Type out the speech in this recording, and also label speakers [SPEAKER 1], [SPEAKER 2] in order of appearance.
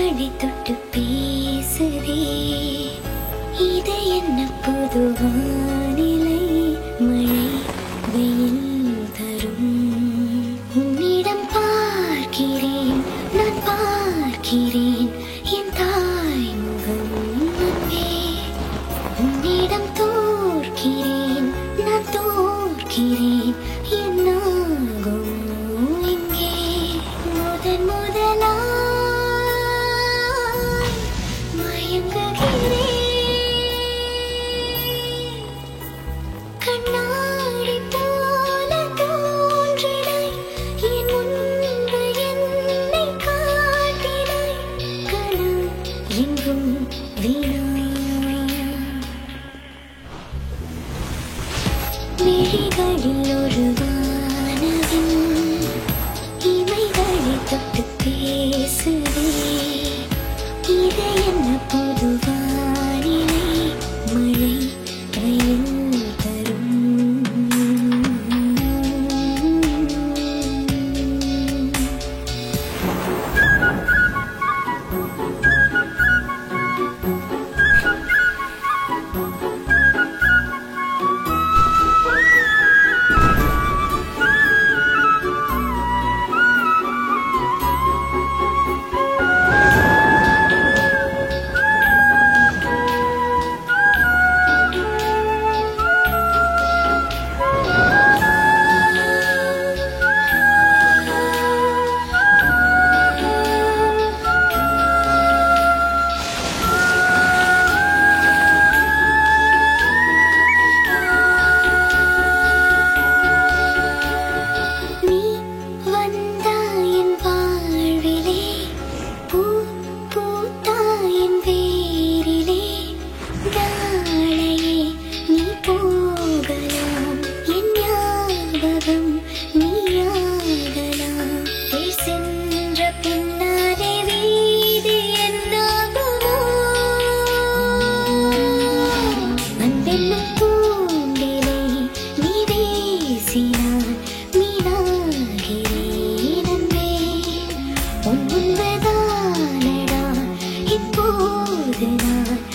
[SPEAKER 1] விழிகளை தொட்டு பேசுதே, இது என்ன புது வானிலை? மழை வெயில் தரும். உன்னிடம் பார்க்கிறேன், நான் பார்க்கிறேன் என் தாய் முகம் அன்பே. உன்னிடம் தோற்கிறேன், நான் தோற்கிறேன் என்னாகும் இங்கே. முதன் முதலாய் மயங்குகிறேன். கண்ணாடி போல தோன்றினாய், என் முன்பு என்னை காட்டினாய். கணம் எங்கும் வீணா. விழிகளில் ஒரு வானவில் இமைகளை தொட்டு பேசுதே, இது என்ன புது வானிலை? மழை வெயில் தரும். நீ வந்தாயின் வாழ்விலே, பூ பூத்தாயின் வேரிலே. நாளையே நீ போகலாம், என் ஞாபகம் நீயாகலாம். தேர் சென்ற பின்னாலே வீதி என்னாகுமோ? அன்பென்னும் பூண்டிலே நீ வீசினாய், மீனாகிறேன் அன்பே. உன் முன்புதானடா இப்போது நான்